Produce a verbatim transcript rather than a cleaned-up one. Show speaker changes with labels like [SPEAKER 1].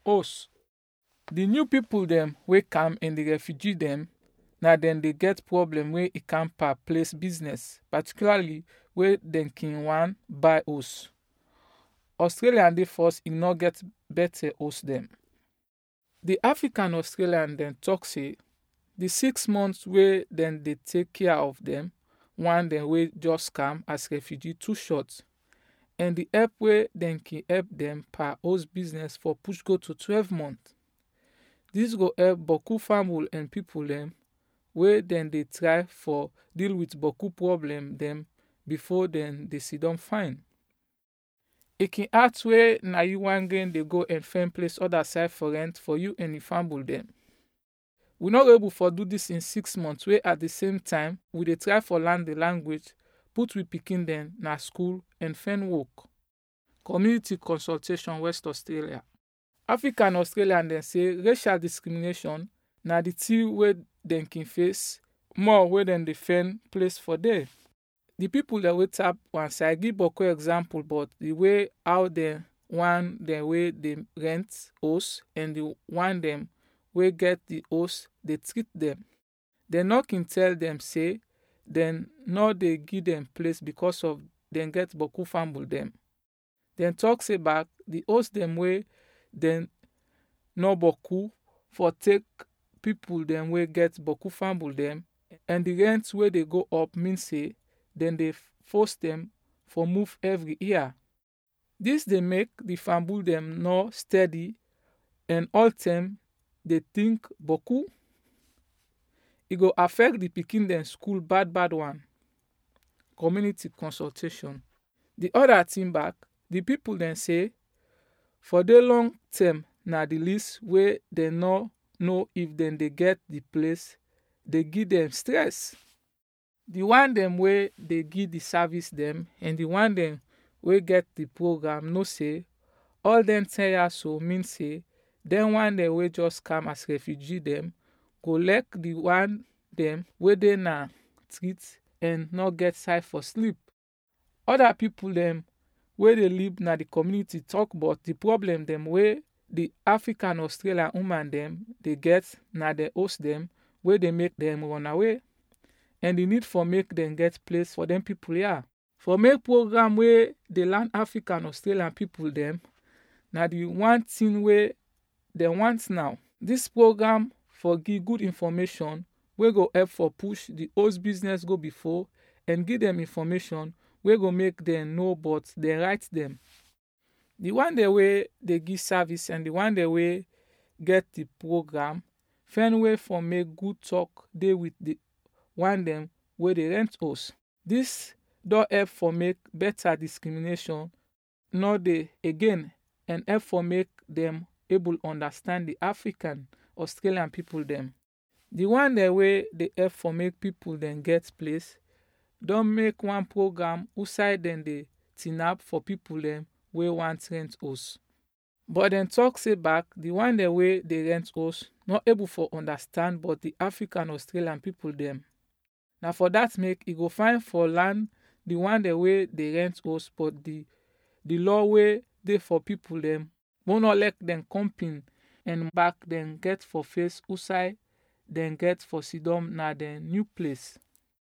[SPEAKER 1] host. The new people them wey come and the refugee them, na dem dey get problem wey e can per place business, particularly wey dem can wan buy house. Australian dey first e no get better host them. The African Australian dem talk say the six months wey dem dey take care of them, one dem wey just come as refugee too short, and the help wey dem can help them per host business for push go to twelve months. This go help boku family and people them wey dem dey try for deal with boku problem them before dem dey sit down fine. E can act wey na you wan gain dey go and find place other side for rent for you and the family them. We not able for do this in six months wey at the same time we dey try for learn the language, put we pikin them na school and find work. Community consultation West Australia. African Australian dem say racial discrimination na the thing wey dem can face more wey dem dey find place for there. The people that wey tap one side give boku example, but the way how dem one dem wey dey rent house and the one dem wey get the house dey treat them. Dem no can tell them say dem no dey give them place because of dem get boku family them. Dem talk say back the host them wey dem no boku for take people them wey get boku family them, and the rent wey dey go up mean say dem dey force them for move every year. This dey make the family them no steady and all time dey think boku. E go affect the pikin them school bad bad one. Community consultation. The other thing back, the people dem say for the long term na the least wey dem no know if dem dey get the place dey give them stress. The one dem wey dey give the service them and the one dem wey get the program know say all dem ten years so mean say dem one dem wey just come as refugee them go like the one dem wey dey na treat and no get side for sleep. Other people them wey dey live na the community talk about the problem them wey the African Australian woman them they get na the host them wey they make them run away, and the need for make them get place for them people here. For make program wey they learn African Australian people them na the one thing wey they want now. This program for give good information wey go help for push the host business go before and give them information wey go make them know but they write them. The one day way they give service and the one day way get the program find way for make good talk dey with the one them where they rent house. This don't help for make better discrimination no dey again and help for make them able understand the African Australian people them. The one day way they help for make people then get place don't make one program who side then they tin up for people them wey want rent house. But then talk say back the one the way they rent house not able for understand but the African Australian people them. Now for that make it go fine for land the one the way they rent house, but the the law way they for people them won't not let them comping and back then get for face who side then get for sidom na the new place.